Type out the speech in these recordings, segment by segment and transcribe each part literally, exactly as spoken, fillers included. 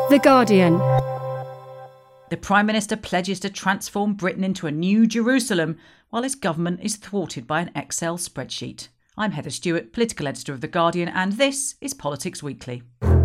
The Guardian. The Prime Minister pledges to transform Britain into a new Jerusalem, while his government is thwarted by an Excel spreadsheet. I'm Heather Stewart, political editor of The Guardian, and this is Politics Weekly.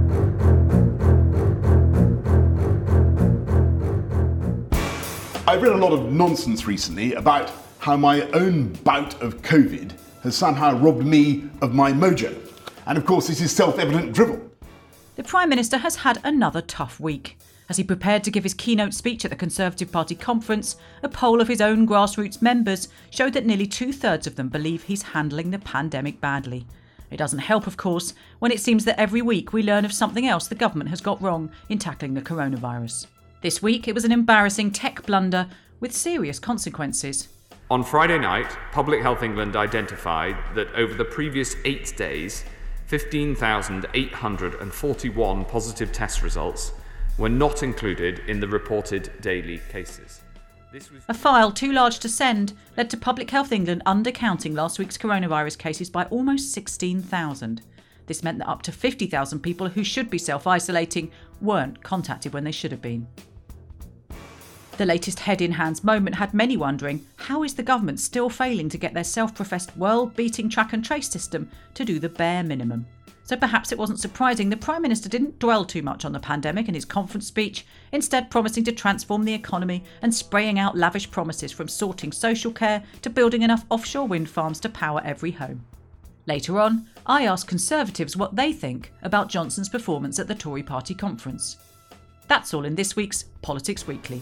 I've read a lot of nonsense recently about how my own bout of COVID has somehow robbed me of my mojo. And of course, this is self-evident drivel. The Prime Minister has had another tough week. As he prepared to give his keynote speech at the Conservative Party conference, a poll of his own grassroots members showed that nearly two-thirds of them believe he's handling the pandemic badly. It doesn't help, of course, when it seems that every week we learn of something else the government has got wrong in tackling the coronavirus. This week it was an embarrassing tech blunder with serious consequences. On Friday night, Public Health England identified that over the previous eight days, fifteen thousand eight hundred forty-one positive test results were not included in the reported daily cases. This was... A file too large to send led to Public Health England undercounting last week's coronavirus cases by almost sixteen thousand. This meant that up to fifty thousand people who should be self-isolating weren't contacted when they should have been. The latest head-in-hands moment had many wondering, how is the government still failing to get their self-professed world-beating track and trace system to do the bare minimum? So perhaps it wasn't surprising the Prime Minister didn't dwell too much on the pandemic in his conference speech, instead promising to transform the economy and spraying out lavish promises from sorting social care to building enough offshore wind farms to power every home. Later on, I asked Conservatives what they think about Johnson's performance at the Tory party conference. That's all in this week's Politics Weekly.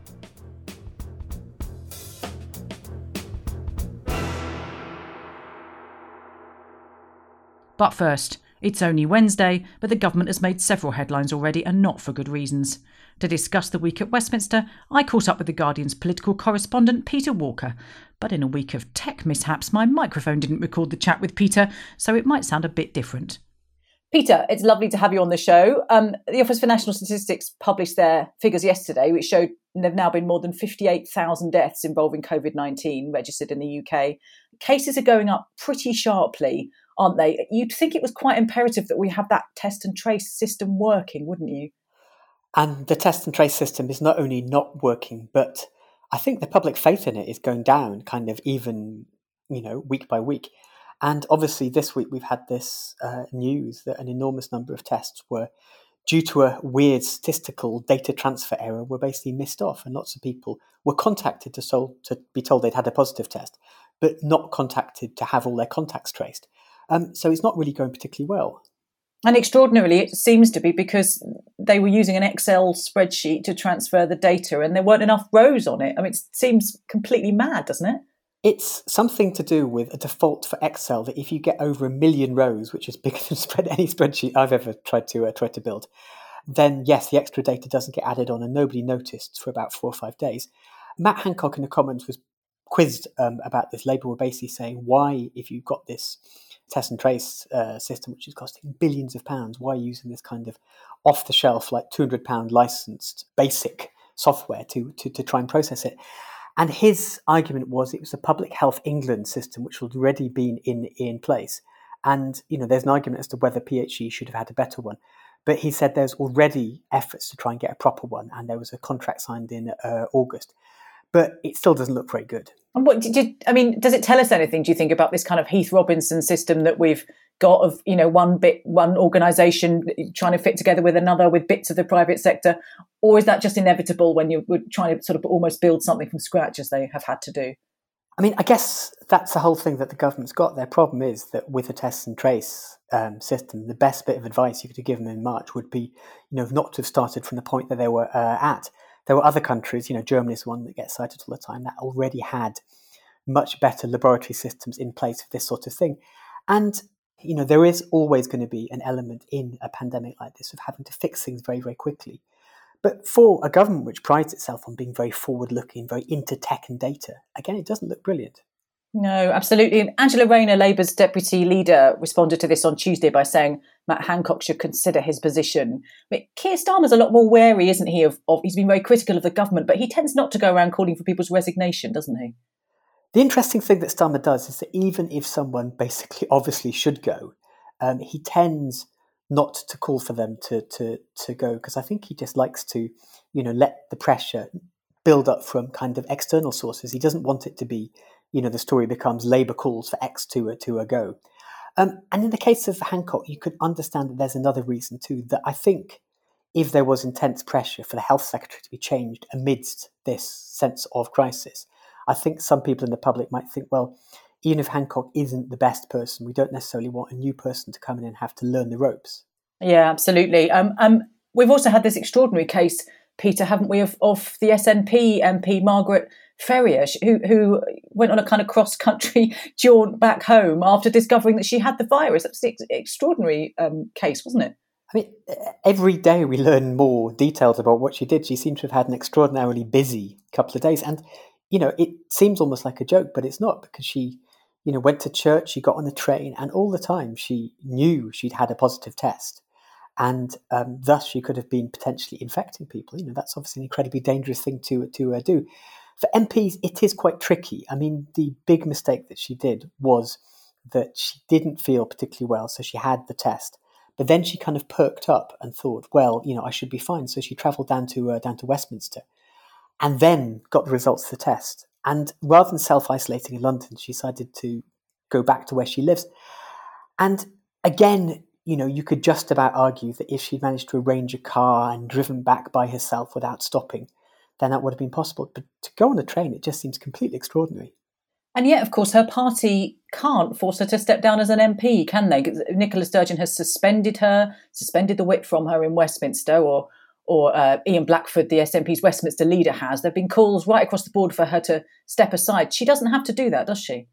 But first, it's only Wednesday, but the government has made several headlines already, and not for good reasons. To discuss the week at Westminster, I caught up with The Guardian's political correspondent Peter Walker. But in a week of tech mishaps, my microphone didn't record the chat with Peter, so it might sound a bit different. Peter, it's lovely to have you on the show. Um, the Office for National Statistics published their figures yesterday, which showed there have now been more than fifty-eight thousand deaths involving COVID nineteen registered in the U K. Cases are going up pretty sharply, aren't they? You'd think it was quite imperative that we have that test and trace system working, wouldn't you? And the test and trace system is not only not working, but I think the public faith in it is going down kind of even, you know, week by week. And obviously this week we've had this uh, news that an enormous number of tests were, due to a weird statistical data transfer error, were basically missed off. And lots of people were contacted to, sol- to be told they'd had a positive test, but not contacted to have all their contacts traced. Um, so it's not really going particularly well. And extraordinarily, it seems to be because they were using an Excel spreadsheet to transfer the data and there weren't enough rows on it. I mean, it seems completely mad, doesn't it? It's something to do with a default for Excel that if you get over a million rows, which is bigger than spread any spreadsheet I've ever tried to uh, try to build, then yes, the extra data doesn't get added on and nobody noticed for about four or five days. Matt Hancock in the Commons was quizzed um, about this. Labour were basically saying, why, if you've got this test and trace uh, system, which is costing billions of pounds, why are you using this kind of off-the-shelf, like two hundred pounds licensed basic software to, to, to try and process it? And his argument was it was a Public Health England system, which had already been in, in place. And, you know, there's an argument as to whether P H E should have had a better one. But he said there's already efforts to try and get a proper one. And there was a contract signed in uh, August. But it still doesn't look very good. And what did you, I mean, does it tell us anything, do you think, about this kind of Heath Robinson system that we've got of, you know, one bit, one organisation trying to fit together with another with bits of the private sector? Or is that just inevitable when you're trying to sort of almost build something from scratch as they have had to do? I mean, I guess that's the whole thing that the government's got. Their problem is that with a test and trace um, system, the best bit of advice you could have given them in March would be, you know, not to have started from the point that they were uh, at. There were other countries, you know, Germany's one that gets cited all the time, that already had much better laboratory systems in place for this sort of thing. And, you know, there is always going to be an element in a pandemic like this of having to fix things very, very quickly. But for a government which prides itself on being very forward-looking, very into tech and data, again, it doesn't look brilliant. No, absolutely. And Angela Rayner, Labour's deputy leader, responded to this on Tuesday by saying Matt Hancock should consider his position. But Keir Starmer's a lot more wary, isn't he? Of, of he's been very critical of the government, but he tends not to go around calling for people's resignation, doesn't he? The interesting thing that Starmer does is that even if someone basically obviously should go, um, he tends not to call for them to to to go, because I think he just likes to, you know, let the pressure build up from kind of external sources. He doesn't want it to be, you know, the story becomes Labour calls for X to a, to a go. Um, and in the case of Hancock, you could understand that there's another reason too, that I think if there was intense pressure for the health secretary to be changed amidst this sense of crisis, I think some people in the public might think, well, even if Hancock isn't the best person, we don't necessarily want a new person to come in and have to learn the ropes. Yeah, absolutely. Um, um, we've also had this extraordinary case, Peter, haven't we, of, of the S N P M P, Margaret Ferrier, who, who went on a kind of cross-country jaunt back home after discovering that she had the virus. That's an ex- extraordinary um, case, wasn't it? I mean, every day we learn more details about what she did. She seems to have had an extraordinarily busy couple of days. And, you know, it seems almost like a joke, but it's not, because she, you know, went to church, she got on the train, and all the time she knew she'd had a positive test. And um, thus she could have been potentially infecting people. You know, that's obviously an incredibly dangerous thing to, to uh, do. For M Ps, it is quite tricky. I mean, the big mistake that she did was that she didn't feel particularly well, so she had the test. But then she kind of perked up and thought, well, you know, I should be fine. So she travelled down to uh, down to Westminster and then got the results of the test. And rather than self-isolating in London, she decided to go back to where she lives. And again, you know, you could just about argue that if she'd managed to arrange a car and driven back by herself without stopping, then that would have been possible. But to go on a train, it just seems completely extraordinary. And yet, of course, her party can't force her to step down as an M P, can they? Nicola Sturgeon has suspended her, suspended the whip from her in Westminster, or or uh, Ian Blackford, the S N P's Westminster leader, has. There have been calls right across the board for her to step aside. She doesn't have to do that, does she?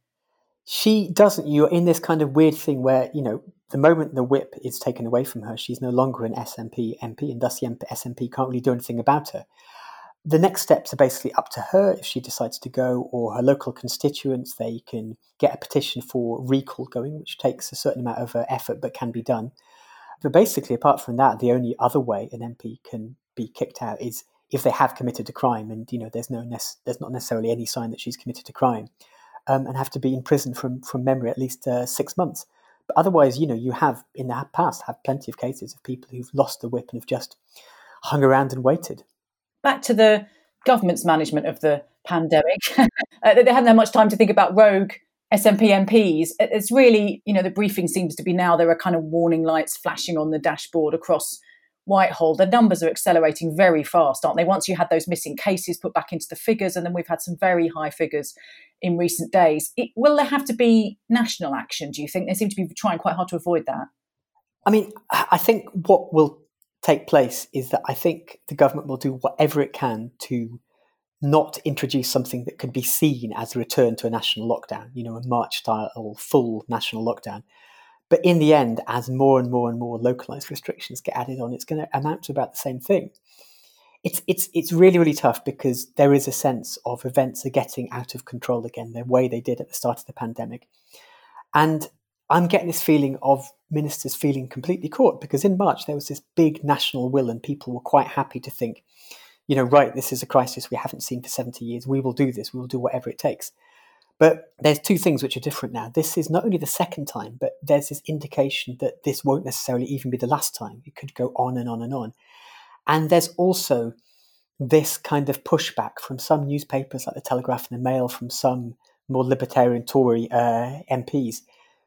She doesn't. You're in this kind of weird thing where, you know, the moment the whip is taken away from her, she's no longer an S N P M P, and thus the S N P can't really do anything about her. The next steps are basically up to her if she decides to go, or her local constituents. They can get a petition for recall going, which takes a certain amount of uh, effort but can be done. But basically, apart from that, the only other way an M P can be kicked out is if they have committed a crime, and you know there's no nec- there's not necessarily any sign that she's committed a crime, um, and have to be in prison from from memory at least uh, six months. But otherwise, you know, you have in the past had plenty of cases of people who've lost the whip and have just hung around and waited. Back to the government's management of the pandemic. uh, they hadn't had much time to think about rogue S N P M Ps. It's really, you know, the briefing seems to be now there are kind of warning lights flashing on the dashboard across Whitehall. The numbers are accelerating very fast, aren't they? Once you had those missing cases put back into the figures, and then we've had some very high figures in recent days. It, will there have to be national action, do you think? They seem to be trying quite hard to avoid that. I mean, I think what will take place is that I think the government will do whatever it can to not introduce something that could be seen as a return to a national lockdown, you know, a March-style full national lockdown. But in the end, as more and more and more localised restrictions get added on, it's going to amount to about the same thing. It's it's it's really, really tough because there is a sense of events are getting out of control again, the way they did at the start of the pandemic. And I'm getting this feeling of ministers feeling completely caught, because in March there was this big national will and people were quite happy to think, you know, right, this is a crisis we haven't seen for seventy years. We will do this. We will do whatever it takes. But there's two things which are different now. This is not only the second time, but there's this indication that this won't necessarily even be the last time. It could go on and on and on. And there's also this kind of pushback from some newspapers like the Telegraph and the Mail, from some more libertarian Tory uh, M Ps,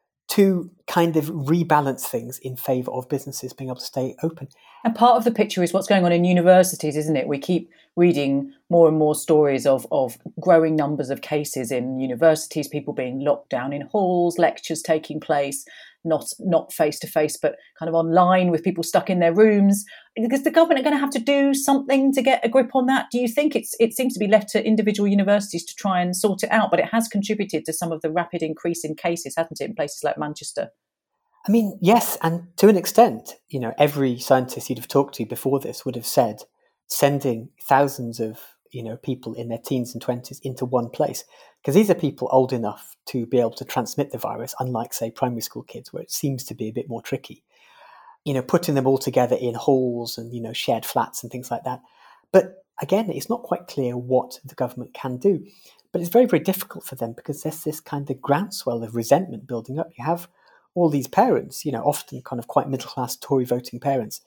to kind of rebalance things in favour of businesses being able to stay open. And part of the picture is what's going on in universities, isn't it? We keep reading more and more stories of, of growing numbers of cases in universities, people being locked down in halls, lectures taking place, not not face-to-face, but kind of online with people stuck in their rooms. Is the government going to have to do something to get a grip on that? Do you think it's it seems to be left to individual universities to try and sort it out, but it has contributed to some of the rapid increase in cases, hasn't it, in places like Manchester? I mean, yes, and to an extent, you know, every scientist you'd have talked to before this would have said sending thousands of, you know, people in their teens and twenties into one place, because these are people old enough to be able to transmit the virus, unlike, say, primary school kids, where it seems to be a bit more tricky. You know, putting them all together in halls and, you know, shared flats and things like that. But again, it's not quite clear what the government can do. But it's very, very difficult for them because there's this kind of groundswell of resentment building up. You have all these parents, you know, often kind of quite middle-class Tory voting parents,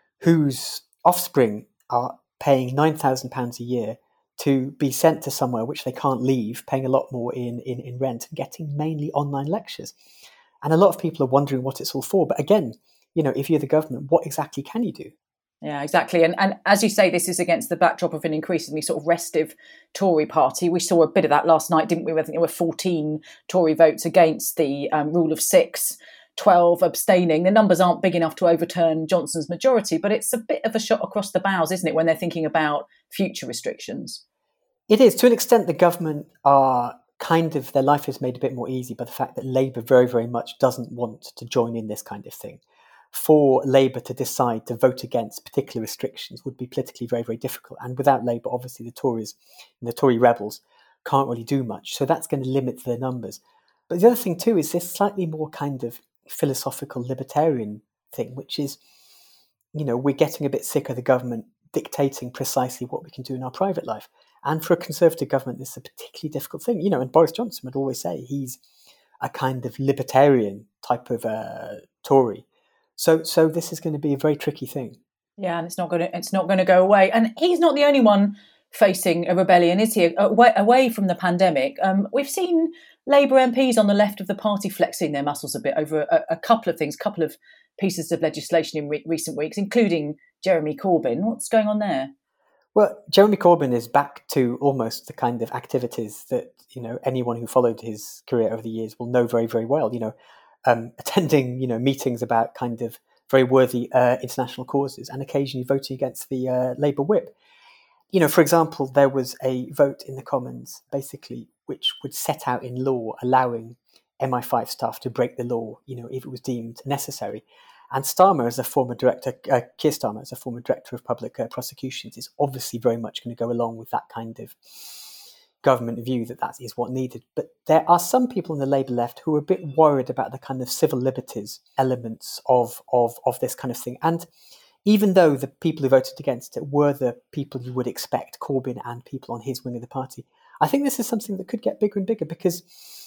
whose offspring are paying nine thousand pounds a year to be sent to somewhere which they can't leave, paying a lot more in, in, in rent and getting mainly online lectures. And a lot of people are wondering what it's all for. But again, you know, if you're the government, what exactly can you do? Yeah, exactly. And and as you say, this is against the backdrop of an increasingly sort of restive Tory party. We saw a bit of that last night, didn't we? I think there were fourteen Tory votes against the um, rule of six, twelve abstaining. The numbers aren't big enough to overturn Johnson's majority, but it's a bit of a shot across the bows, isn't it, when they're thinking about future restrictions? It is. To an extent, the government are kind of, their life is made a bit more easy by the fact that Labour very, very much doesn't want to join in this kind of thing. For Labour to decide to vote against particular restrictions would be politically very, very difficult. And without Labour, obviously the Tories and the Tory rebels can't really do much. So that's going to limit their numbers. But the other thing too is this slightly more kind of philosophical libertarian thing, which is, you know, we're getting a bit sick of the government dictating precisely what we can do in our private life. And for a Conservative government, this is a particularly difficult thing. You know, and Boris Johnson would always say he's a kind of libertarian type of uh, Tory. So, so this is going to be a very tricky thing. Yeah, and it's not going to it's not going to go away. And he's not the only one facing a rebellion, is he? Away, away from the pandemic, um, we've seen Labour M Ps on the left of the party flexing their muscles a bit over a, a couple of things, a couple of pieces of legislation in re- recent weeks, including Jeremy Corbyn. What's going on there? Well, Jeremy Corbyn is back to almost the kind of activities that, you know, anyone who followed his career over the years will know very, very well. You know, um, attending, you know, meetings about kind of very worthy uh, international causes and occasionally voting against the uh, Labour whip. You know, for example, there was a vote in the Commons, basically, which would set out in law allowing M I five staff to break the law, you know, if it was deemed necessary. And Starmer, as a former director, uh, Keir Starmer, as a former director of public uh, prosecutions, is obviously very much going to go along with that kind of government view that that is what needed. But there are some people in the Labour left who are a bit worried about the kind of civil liberties elements of, of, of this kind of thing. And even though the people who voted against it were the people you would expect, Corbyn and people on his wing of the party, I think this is something that could get bigger and bigger, because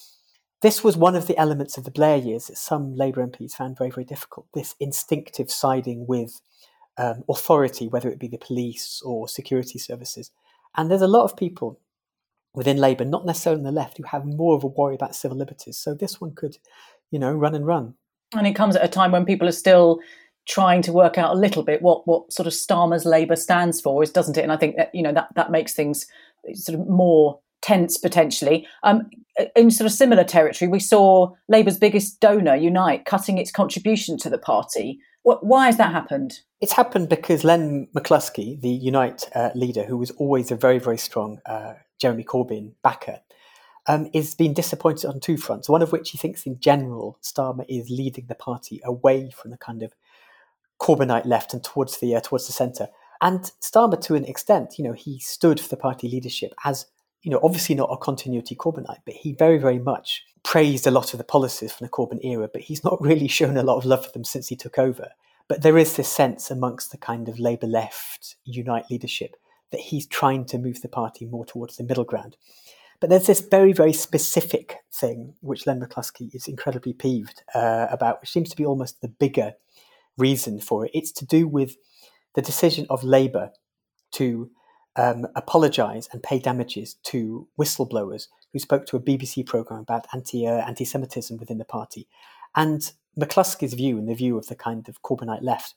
this was one of the elements of the Blair years that some Labour M Ps found very, very difficult, this instinctive siding with um, authority, whether it be the police or security services. And there's a lot of people within Labour, not necessarily on the left, who have more of a worry about civil liberties. So this one could, you know, run and run. And it comes at a time when people are still trying to work out a little bit what, what sort of Starmer's Labour stands for, is, doesn't it? And I think that, you know, that, that makes things sort of more tense potentially. Um, in sort of similar territory, we saw Labour's biggest donor, Unite, cutting its contribution to the party. What, why has that happened? It's happened because Len McCluskey, the Unite uh, leader, who was always a very, very strong uh, Jeremy Corbyn backer, um, is being disappointed on two fronts, one of which he thinks in general Starmer is leading the party away from the kind of Corbynite left and towards the uh, towards the centre. And Starmer, to an extent, you know, he stood for the party leadership as, you know, obviously not a continuity Corbynite, but he very, very much praised a lot of the policies from the Corbyn era, but he's not really shown a lot of love for them since he took over. But there is this sense amongst the kind of Labour left Unite leadership that he's trying to move the party more towards the middle ground. But there's this very, very specific thing which Len McCluskey is incredibly peeved uh, about, which seems to be almost the bigger reason for it. It's to do with the decision of Labour to um, apologise and pay damages to whistleblowers who spoke to a B B C programme about anti uh, anti-Semitism within the party. And McCluskey's view, and the view of the kind of Corbynite left,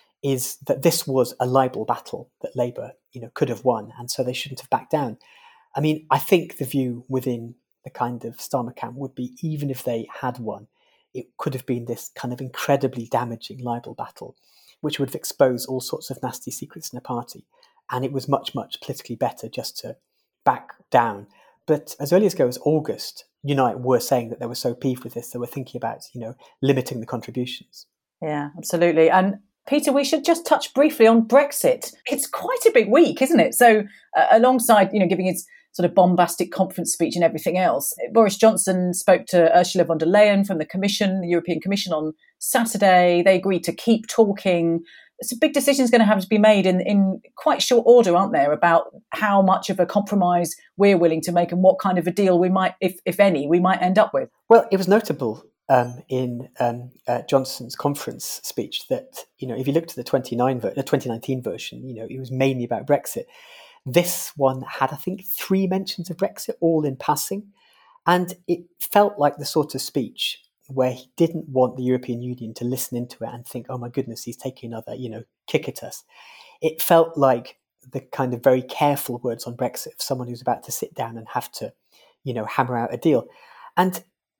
is that this was a libel battle that Labour, you know, could have won, and so they shouldn't have backed down. I mean, I think the view within the kind of Starmer camp would be, even if they had won, it could have been this kind of incredibly damaging libel battle, which would have exposed all sorts of nasty secrets in the party. And it was much, much politically better just to back down. But as early as goes August, Unite were saying that they were so peeved with this, they were thinking about, you know, limiting the contributions. Yeah, absolutely. And Peter, we should just touch briefly on Brexit. It's quite a big week, isn't it? So uh, alongside, you know, giving his sort of bombastic conference speech and everything else, Boris Johnson spoke to Ursula von der Leyen from the Commission, the European Commission, on Saturday. They agreed to keep talking. Some big decisions going to have to be made in, in quite short order, aren't there, about how much of a compromise we're willing to make and what kind of a deal we might, if if any, we might end up with. Well, it was notable um, in um, uh, Johnson's conference speech that, you know, if you look to the twenty-nine ver- the twenty nineteen version, you know, it was mainly about Brexit. This one had, I think, three mentions of Brexit, all in passing. And it felt like the sort of speech where he didn't want the European Union to listen into it and think, oh my goodness, he's taking another, you know, kick at us. It felt like the kind of very careful words on Brexit of someone who's about to sit down and have to, you know, hammer out a deal. And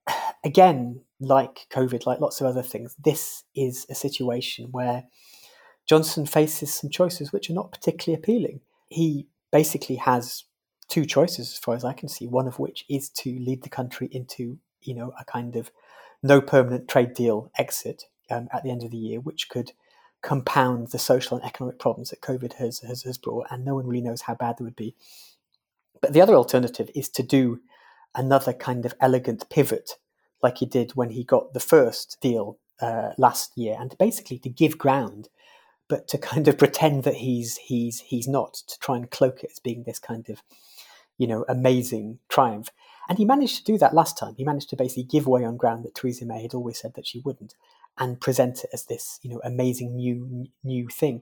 again, like COVID, like lots of other things, this is a situation where Johnson faces some choices which are not particularly appealing. He basically has two choices, as far as I can see, one of which is to lead the country into, you know, a kind of no permanent trade deal exit um, at the end of the year, which could compound the social and economic problems that COVID has, has, has brought, and no one really knows how bad they would be. But the other alternative is to do another kind of elegant pivot, like he did when he got the first deal uh, last year, and basically to give ground, but to kind of pretend that he's he's he's not, to try and cloak it as being this kind of, you know, amazing triumph. And he managed to do that last time. He managed to basically give way on ground that Theresa May had always said that she wouldn't, and present it as this, you know, amazing new new thing.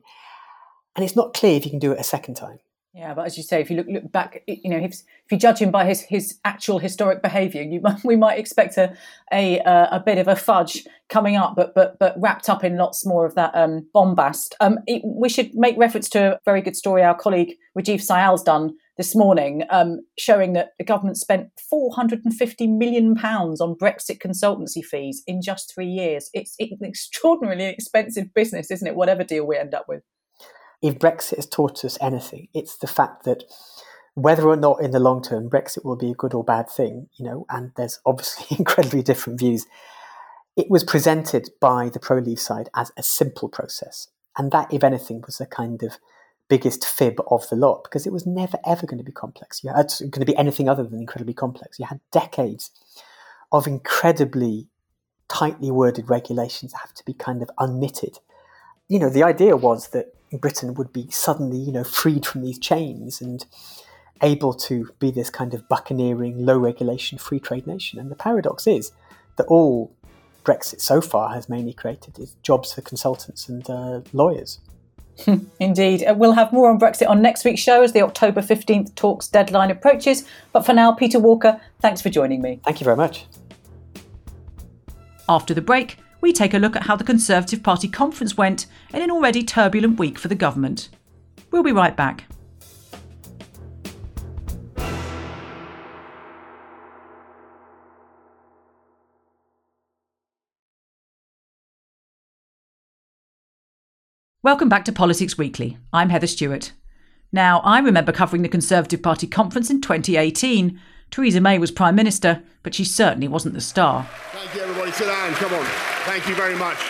And it's not clear if you can do it a second time. Yeah, but as you say, if you look look back, you know, if, if you judge him by his, his actual historic behaviour, you we might expect a a a bit of a fudge coming up, but but but wrapped up in lots more of that um, bombast. Um, it, we should make reference to a very good story our colleague Rajiv Sayal's done this morning, um, showing that the government spent four hundred fifty million pounds on Brexit consultancy fees in just three years. It's, it's an extraordinarily expensive business, isn't it? Whatever deal we end up with. If Brexit has taught us anything, it's the fact that whether or not in the long term Brexit will be a good or bad thing, you know, and there's obviously incredibly different views, it was presented by the pro-Leave side as a simple process. And that, if anything, was the kind of biggest fib of the lot, because it was never, ever going to be complex. You had it's going to be anything other than incredibly complex. You had decades of incredibly tightly worded regulations that have to be kind of unknitted. You know, the idea was that Britain would be suddenly, you know, freed from these chains and able to be this kind of buccaneering, low regulation, free trade nation. And the paradox is that all Brexit so far has mainly created is jobs for consultants and uh, lawyers. Indeed. We'll have more on Brexit on next week's show as the October fifteenth talks deadline approaches. But for now, Peter Walker, thanks for joining me. Thank you very much. After the break, we take a look at how the Conservative Party conference went in an already turbulent week for the government. We'll be right back. Welcome back to Politics Weekly. I'm Heather Stewart. Now, I remember covering the Conservative Party conference in twenty eighteen. Theresa May was Prime Minister, but she certainly wasn't the star. Thank you, everybody. Sit down. Come on. Thank you very much.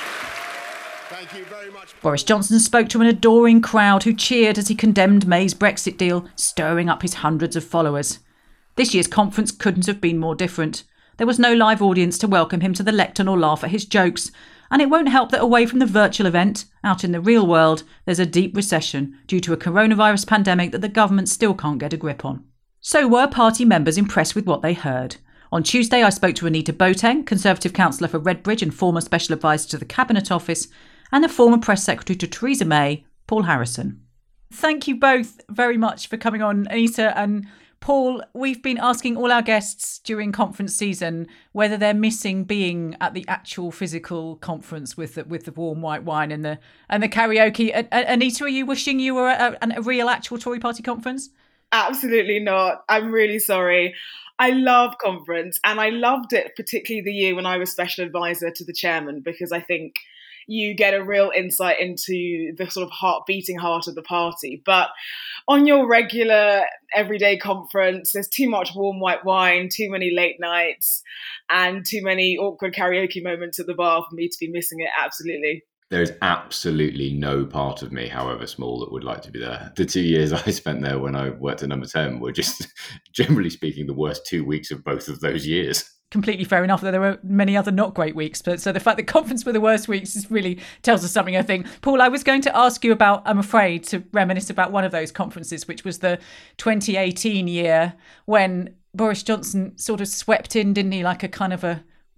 Thank you very much. Boris Johnson spoke to an adoring crowd who cheered as he condemned May's Brexit deal, stirring up his hundreds of followers. This year's conference couldn't have been more different. There was no live audience to welcome him to the lectern or laugh at his jokes. And it won't help that away from the virtual event, out in the real world, there's a deep recession due to a coronavirus pandemic that the government still can't get a grip on. So were party members impressed with what they heard? On Tuesday, I spoke to Anita Boateng, Conservative councillor for Redbridge and former Special Advisor to the Cabinet Office, and the former Press Secretary to Theresa May, Paul Harrison. Thank you both very much for coming on, Anita and Paul. We've been asking all our guests during conference season whether they're missing being at the actual physical conference with the, with the warm white wine and the and the karaoke. A- Anita, are you wishing you were at a, a real actual Tory party conference? Absolutely not. I'm really sorry. I love conference, and I loved it particularly the year when I was special advisor to the chairman, because I think you get a real insight into the sort of heart beating heart of the party. But on your regular everyday conference, there's too much warm white wine, too many late nights, and too many awkward karaoke moments at the bar for me to be missing it. Absolutely. There is absolutely no part of me, however small, that would like to be there. The two years I spent there when I worked at Number ten were just, generally speaking, the worst two weeks of both of those years. Completely fair enough that there were many other not great weeks. But so the fact that conference were the worst weeks is really tells us something, I think. Paul, I was going to ask you about, I'm afraid, to reminisce about one of those conferences, which was the twenty eighteen year when Boris Johnson sort of swept in, didn't he, like a kind of a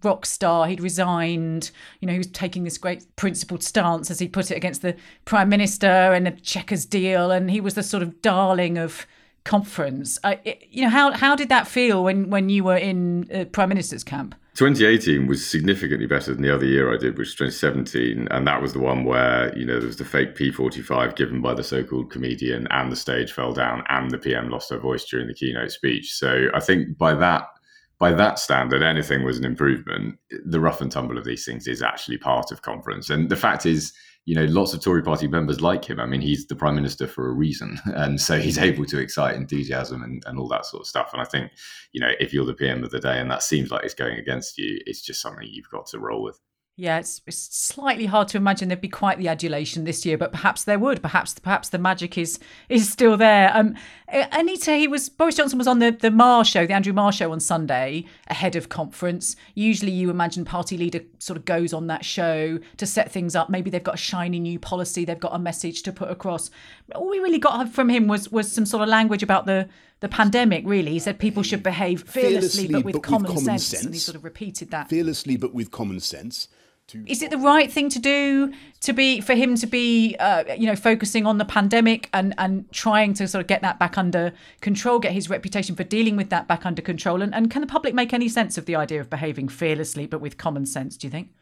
rock star. He'd resigned. You know, he was taking this great principled stance, as he put it, against the Prime Minister and the Chequers deal. And he was the sort of darling of conference. Uh, it, you know, how how did that feel when, when you were in uh, Prime Minister's camp? twenty eighteen was significantly better than the other year I did, which was twenty seventeen. And that was the one where, you know, there was the fake P forty-five given by the so-called comedian, and the stage fell down, and the P M lost her voice during the keynote speech. So I think by that by that standard, anything was an improvement. The rough and tumble of these things is actually part of conference. And the fact is, you know, lots of Tory party members like him. I mean, he's the Prime Minister for a reason. And so he's able to excite enthusiasm and, and all that sort of stuff. And I think, you know, if you're the P M of the day and that seems like it's going against you, it's just something you've got to roll with. Yeah, it's, it's slightly hard to imagine there'd be quite the adulation this year, but perhaps there would. Perhaps perhaps the magic is is still there. Um, Anita, he was Boris Johnson was on the the Marr show, the Andrew Marr show on Sunday ahead of conference. Usually, you imagine party leader sort of goes on that show to set things up. Maybe they've got a shiny new policy, they've got a message to put across. All we really got from him was was some sort of language about the the pandemic. Really, he said people should behave fearlessly, fearlessly but, with, but common with common sense, sense, and he sort of repeated that. Fearlessly, but with common sense. Is it the right thing to do to be for him to be, uh, you know, focusing on the pandemic and, and trying to sort of get that back under control, get his reputation for dealing with that back under control? And, and can the public make any sense of the idea of behaving fearlessly but with common sense, do you think?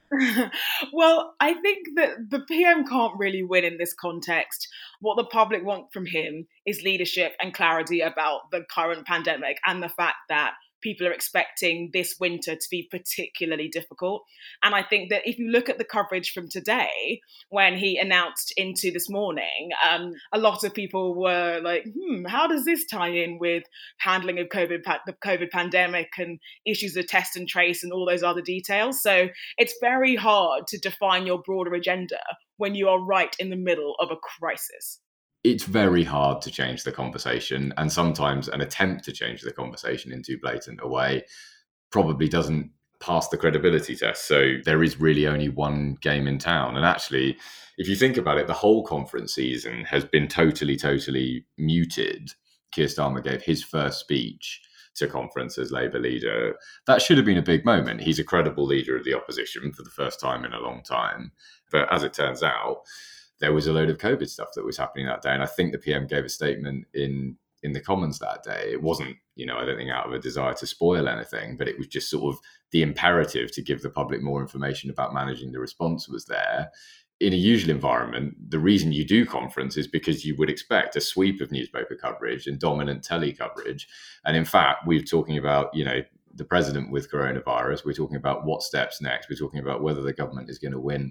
Well, I think that the P M can't really win in this context. What the public want from him is leadership and clarity about the current pandemic and the fact that people are expecting this winter to be particularly difficult. And I think that if you look at the coverage from today, when he announced into this morning, um, a lot of people were like, hmm, how does this tie in with handling of COVID, the COVID pandemic and issues of test and trace and all those other details? So it's very hard to define your broader agenda when you are right in the middle of a crisis. It's very hard to change the conversation, and sometimes an attempt to change the conversation in too blatant a way probably doesn't pass the credibility test. So there is really only one game in town. And actually, if you think about it, the whole conference season has been totally, totally muted. Keir Starmer gave his first speech to conference as Labour leader. That should have been a big moment. He's a credible leader of the opposition for the first time in a long time. But as it turns out, there was a load of COVID stuff that was happening that day. And I think the P M gave a statement in, in the Commons that day. It wasn't, you know, I don't think out of a desire to spoil anything, but it was just sort of the imperative to give the public more information about managing the response was there. In a usual environment, the reason you do conference is because you would expect a sweep of newspaper coverage and dominant telly coverage. And in fact, we're talking about, you know, the president with coronavirus. We're talking about what steps next. We're talking about whether the government is going to win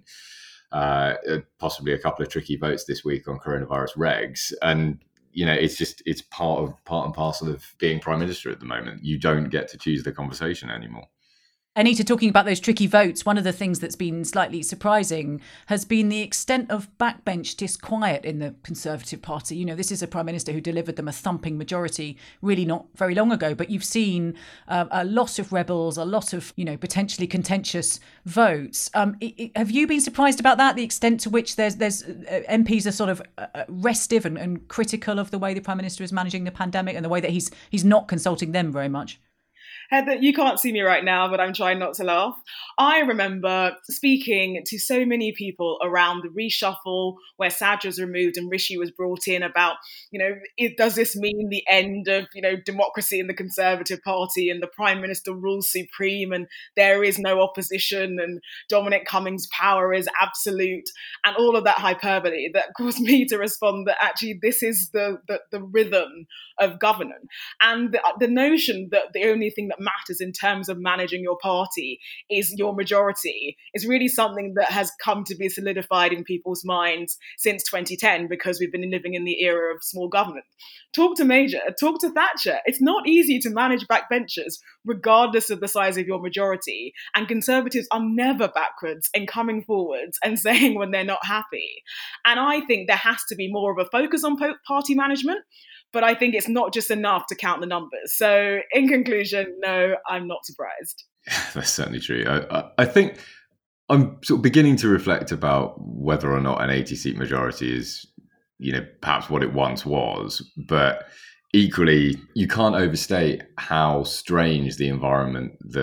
Uh, possibly a couple of tricky votes this week on coronavirus regs. And, you know, it's just, it's part of part and parcel of being Prime Minister at the moment. You don't get to choose the conversation anymore. Anita, talking about those tricky votes, one of the things that's been slightly surprising has been the extent of backbench disquiet in the Conservative Party. You know, this is a Prime Minister who delivered them a thumping majority really not very long ago, but you've seen uh, a lot of rebels, a lot of, you know, potentially contentious votes. Um, it, it, have you been surprised about that, the extent to which there's there's uh, M Ps are sort of uh, restive and, and critical of the way the Prime Minister is managing the pandemic and the way that he's he's not consulting them very much? Heather, you can't see me right now, but I'm trying not to laugh. I remember speaking to so many people around the reshuffle where Sajid was removed and Rishi was brought in about, you know, it, does this mean the end of, you know, democracy in the Conservative Party and the Prime Minister rules supreme and there is no opposition and Dominic Cummings' power is absolute and all of that hyperbole that caused me to respond that actually this is the, the, the rhythm of governance. And the, the notion that the only thing that matters in terms of managing your party is your majority is really something that has come to be solidified in people's minds since twenty ten because we've been living in the era of small government. Talk to Major, talk to Thatcher. It's not easy to manage backbenchers regardless of the size of your majority. And Conservatives are never backwards in coming forwards and saying when they're not happy. And I think there has to be more of a focus on party management. But I think it's not just enough to count the numbers. So in conclusion, no, I'm not surprised. That's certainly true. I, I, I think I'm sort of beginning to reflect about whether or not an eighty-seat majority is, you know, perhaps what it once was. But equally, you can't overstate how strange the environment that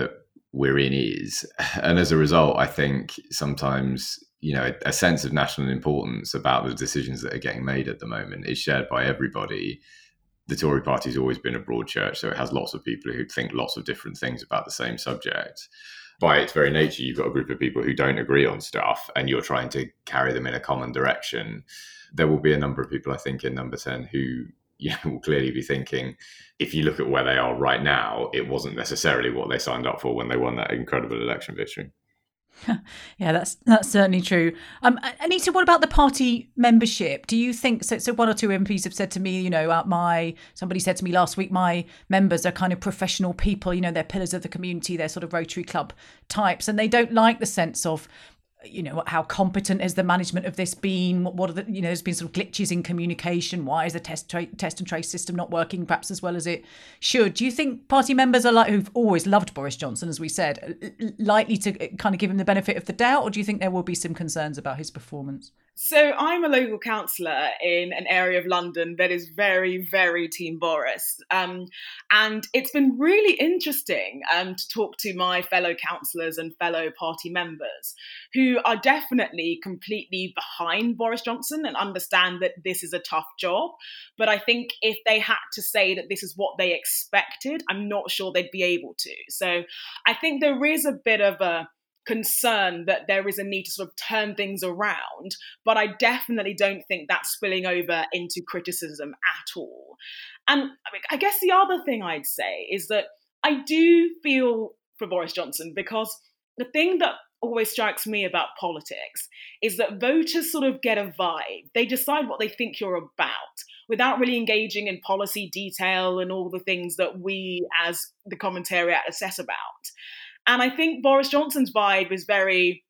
we're in is. And as a result, I think sometimes, you know, a, a sense of national importance about the decisions that are getting made at the moment is shared by everybody. The Tory party's always been a broad church, so it has lots of people who think lots of different things about the same subject. By its very nature, you've got a group of people who don't agree on stuff and you're trying to carry them in a common direction. There will be a number of people, I think, in number ten who, you know, will clearly be thinking, if you look at where they are right now, it wasn't necessarily what they signed up for when they won that incredible election victory. Yeah, that's that's certainly true. Um, Anita, what about the party membership? Do you think so? So one or two M Ps have said to me, you know, uh, my somebody said to me last week, my members are kind of professional people. You know, they're pillars of the community. They're sort of Rotary Club types, and they don't like the sense of, you know, how competent has the management of this been? What, what are the, you know, there's been sort of glitches in communication. Why is the test tra- test and trace system not working perhaps as well as it should? Do you think party members are like, who've always loved Boris Johnson, as we said, likely to kind of give him the benefit of the doubt? Or do you think there will be some concerns about his performance? So I'm a local councillor in an area of London that is very, very Team Boris. Um, and it's been really interesting um, to talk to my fellow councillors and fellow party members who are definitely completely behind Boris Johnson and understand that this is a tough job. But I think if they had to say that this is what they expected, I'm not sure they'd be able to. So I think there is a bit of a concern that there is a need to sort of turn things around, but I definitely don't think that's spilling over into criticism at all. And I mean, I guess the other thing I'd say is that I do feel for Boris Johnson, because the thing that always strikes me about politics is that voters sort of get a vibe. They decide what they think you're about without really engaging in policy detail and all the things that we as the commentariat assess about. And I think Boris Johnson's vibe was very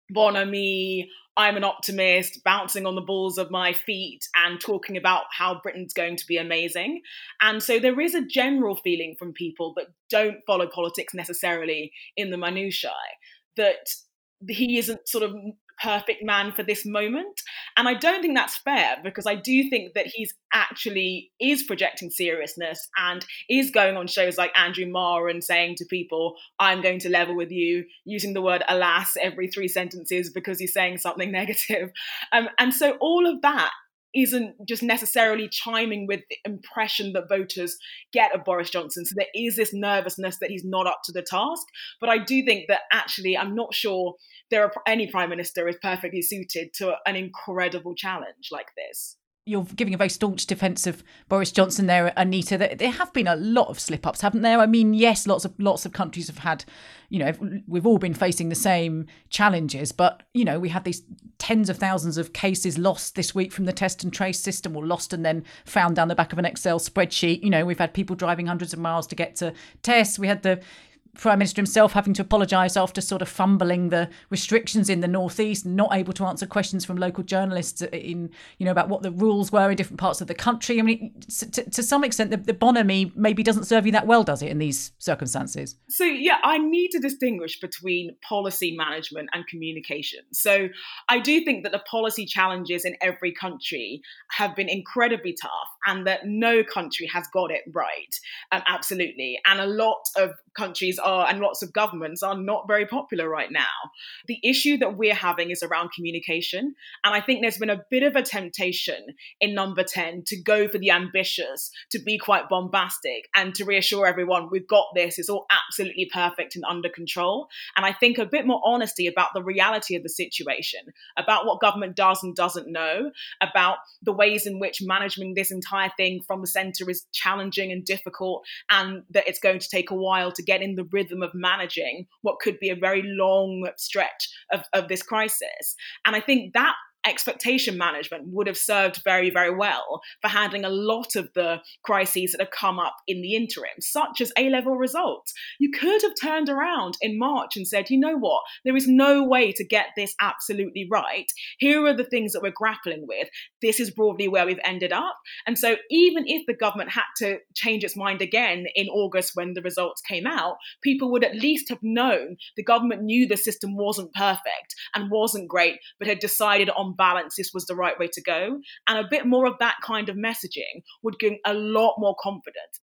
bonhomie, I'm an optimist, bouncing on the balls of my feet and talking about how Britain's going to be amazing. And so there is a general feeling from people that don't follow politics necessarily in the minutiae that he isn't sort of perfect man for this moment. And I don't think that's fair, because I do think that he's actually is projecting seriousness and is going on shows like Andrew Marr and saying to people, I'm going to level with you, using the word alas every three sentences because he's saying something negative. Um, and so all of that isn't just necessarily chiming with the impression that voters get of Boris Johnson. So there is this nervousness that he's not up to the task. But I do think that actually, I'm not sure there are any prime minister is perfectly suited to an incredible challenge like this. You're giving a very staunch defence of Boris Johnson there, Anita. There have been a lot of slip-ups, haven't there? I mean, yes, lots of lots of countries have had, you know, we've all been facing the same challenges, but, you know, we had these tens of thousands of cases lost this week from the test and trace system, or lost and then found down the back of an Excel spreadsheet. You know, we've had people driving hundreds of miles to get to tests. We had the Prime Minister himself having to apologise after sort of fumbling the restrictions in the northeast, not able to answer questions from local journalists in, you know, about what the rules were in different parts of the country. I mean, to, to some extent, the, the bonhomie maybe doesn't serve you that well, does it, in these circumstances? So, yeah, I need to distinguish between policy management and communication. So I do think that the policy challenges in every country have been incredibly tough, and that no country has got it right. Um, absolutely. And a lot of countries are, and lots of governments are not very popular right now. The issue that we're having is around communication. And I think there's been a bit of a temptation in number ten to go for the ambitious, to be quite bombastic and to reassure everyone, we've got this, it's all absolutely perfect and under control. And I think a bit more honesty about the reality of the situation, about what government does and doesn't know, about the ways in which managing this entire thing from the centre is challenging and difficult, and that it's going to take a while to get in the rhythm of managing what could be a very long stretch of, of this crisis. And I think that expectation management would have served very, very well for handling a lot of the crises that have come up in the interim, such as A-level results. You could have turned around in March and said, you know what, there is no way to get this absolutely right. Here are the things that we're grappling with. This is broadly where we've ended up. And so even if the government had to change its mind again in August when the results came out, people would at least have known the government knew the system wasn't perfect and wasn't great, but had decided on balance this was the right way to go. And a bit more of that kind of messaging would give a lot more confidence.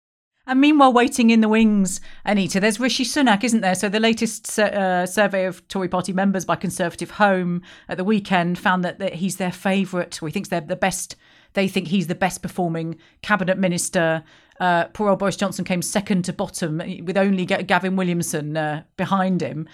And meanwhile, waiting in the wings, Anita, there's Rishi Sunak, isn't there? So the latest uh, survey of Tory party members by Conservative Home at the weekend found that, that he's their favourite, or he thinks they're the best. They think he's the best performing cabinet minister. Uh, poor old Boris Johnson came second to bottom with only Gavin Williamson uh, behind him.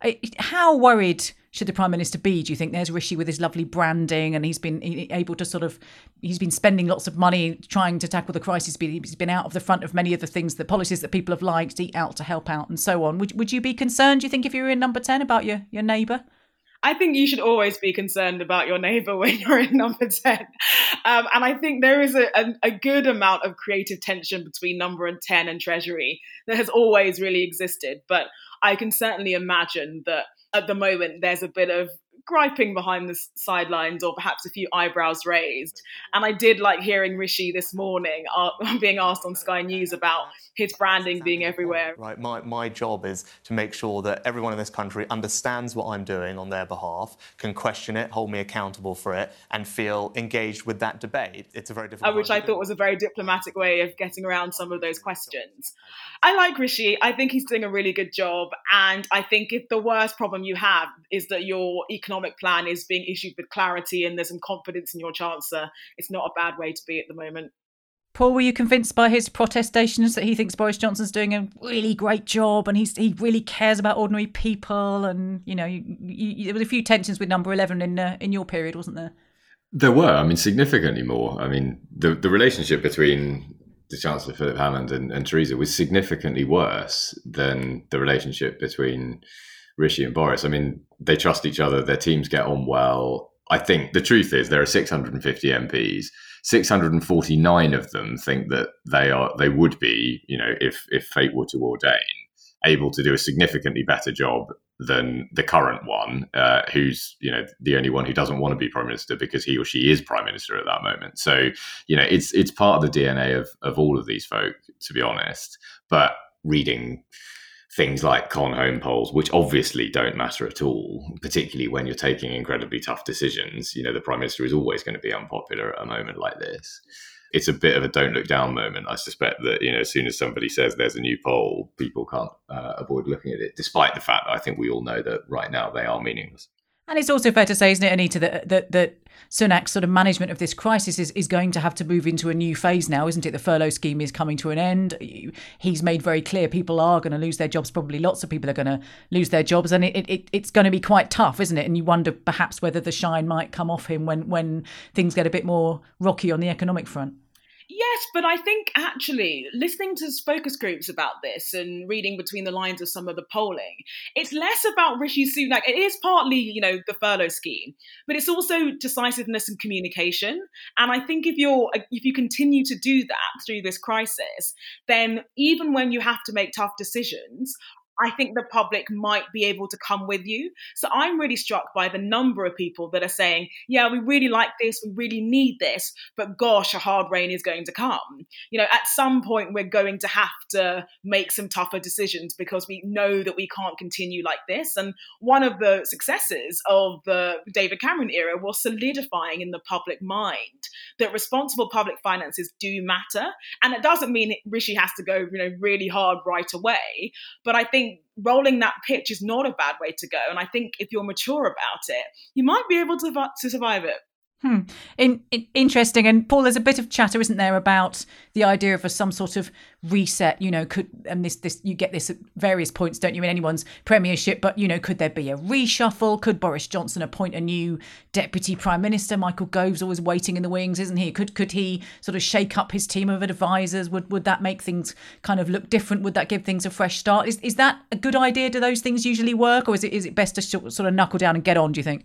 How worried should the Prime Minister be, do you think? There's Rishi with his lovely branding, and he's been able to sort of, he's been spending lots of money trying to tackle the crisis. He's been out of the front of many of the things, the policies that people have liked, Eat Out to help out and so on. Would, would you be concerned, do you think, if you were in number ten about your, your neighbour? I think you should always be concerned about your neighbour when you're in number ten. Um, and I think there is a, a, a good amount of creative tension between number and ten and Treasury that has always really existed. But I can certainly imagine that at the moment there's a bit of griping behind the sidelines, or perhaps a few eyebrows raised. And I did like hearing Rishi this morning uh, being asked on Sky News about his branding being everywhere. Right, my, my job is to make sure that everyone in this country understands what I'm doing on their behalf, can question it, hold me accountable for it, and feel engaged with that debate. It's a very difficult uh, Which I thought was a very diplomatic way of getting around some of those questions. I like Rishi. I think he's doing a really good job. And I think if the worst problem you have is that your economic plan is being issued with clarity and there's some confidence in your Chancellor, it's not a bad way to be at the moment. Paul, were you convinced by his protestations that he thinks Boris Johnson's doing a really great job and he's he really cares about ordinary people? And, you know, you, you, there was a few tensions with number eleven in uh, in your period, wasn't there? There were. I mean, significantly more. I mean, the, the relationship between the Chancellor Philip Hammond and, and Theresa was significantly worse than the relationship between Rishi and Boris. I mean, they trust each other. Their teams get on well. I think the truth is there are six hundred fifty M Ps. six hundred forty-nine of them think that they are they would be, you know, if if fate were to ordain, able to do a significantly better job than the current one, uh, who's, you know, the only one who doesn't want to be Prime Minister because he or she is Prime Minister at that moment. So, you know, it's it's part of the D N A of of all of these folk, to be honest. But reading things like Con Home polls, which obviously don't matter at all, particularly when you're taking incredibly tough decisions. You know, the Prime Minister is always going to be unpopular at a moment like this. It's a bit of a don't look down moment. I suspect that, you know, as soon as somebody says there's a new poll, people can't uh, avoid looking at it, despite the fact that I think we all know that right now they are meaningless. And it's also fair to say, isn't it, Anita, that that, that Sunak's sort of management of this crisis is, is going to have to move into a new phase now, isn't it? The furlough scheme is coming to an end. He's made very clear people are going to lose their jobs. Probably lots of people are going to lose their jobs. And it, it it's going to be quite tough, isn't it? And you wonder perhaps whether the shine might come off him when, when things get a bit more rocky on the economic front. Yes, but I think actually listening to focus groups about this and reading between the lines of some of the polling, it's less about Rishi Sunak. It is partly, you know, the furlough scheme, but it's also decisiveness and communication. And I think if you're if you continue to do that through this crisis, then even when you have to make tough decisions, I think the public might be able to come with you. So I'm really struck by the number of people that are saying, yeah, we really like this, we really need this, but gosh, a hard rain is going to come. You know, at some point we're going to have to make some tougher decisions because we know that we can't continue like this. And one of the successes of the David Cameron era was solidifying in the public mind that responsible public finances do matter. And it doesn't mean Rishi has to go, you know, really hard right away, but I think rolling that pitch is not a bad way to go. And I think if you're mature about it, you might be able to, to survive it. Hmm. In, in, interesting. And Paul, there's a bit of chatter, isn't there, about the idea of a, some sort of reset, you know, could, and this, this, you get this at various points, don't you, in anyone's premiership, but, you know, could there be a reshuffle? Could Boris Johnson appoint a new deputy prime minister? Michael Gove's always waiting in the wings, isn't he? Could, could he sort of shake up his team of advisors? Would, would that make things kind of look different? Would that give things a fresh start? Is, is that a good idea? Do those things usually work? Or is it, is it best to sort of knuckle down and get on, do you think?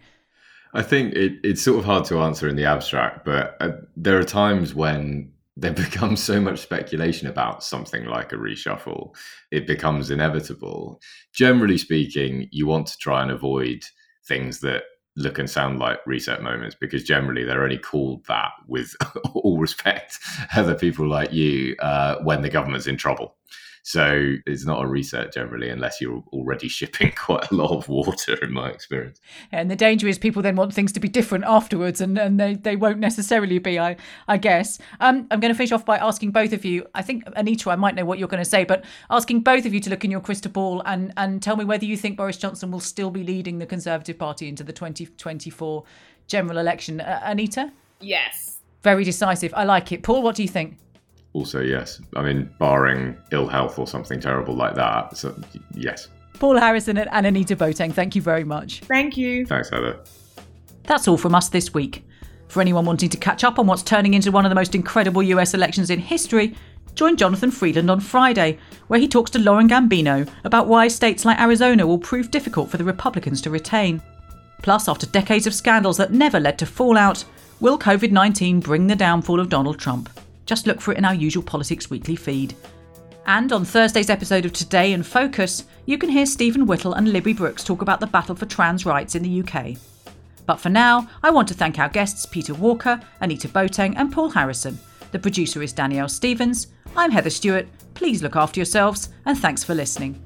I think it, it's sort of hard to answer in the abstract, but uh, there are times when there becomes so much speculation about something like a reshuffle, it becomes inevitable. Generally speaking, you want to try and avoid things that look and sound like reset moments, because generally they're only called that, with all respect, other people like you, uh, when the government's in trouble. So it's not a reset generally unless you're already shipping quite a lot of water, in my experience. And the danger is people then want things to be different afterwards, and, and they, they won't necessarily be, I, I guess. Um, I'm going to finish off by asking both of you, I think, Anita, I might know what you're going to say, but asking both of you to look in your crystal ball and, and tell me whether you think Boris Johnson will still be leading the Conservative Party into the twenty twenty-four general election. Uh, Anita? Yes. Very decisive. I like it. Paul, what do you think? Also, yes. I mean, barring ill health or something terrible like that. So, yes. Paul Harrison and Anita Boateng, thank you very much. Thank you. Thanks, Heather. That's all from us this week. For anyone wanting to catch up on what's turning into one of the most incredible U S elections in history, join Jonathan Freeland on Friday, where he talks to Lauren Gambino about why states like Arizona will prove difficult for the Republicans to retain. Plus, after decades of scandals that never led to fallout, will covid nineteen bring the downfall of Donald Trump? Just look for it in our usual Politics Weekly feed. And on Thursday's episode of Today in Focus, you can hear Stephen Whittle and Libby Brooks talk about the battle for trans rights in the U K. But for now, I want to thank our guests Peter Walker, Anita Boateng and Paul Harrison. The producer is Danielle Stevens. I'm Heather Stewart. Please look after yourselves, and thanks for listening.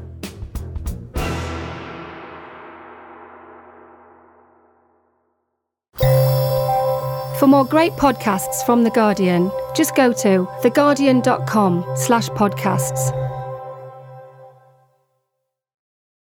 For more great podcasts from The Guardian, just go to theguardian.com slash podcasts.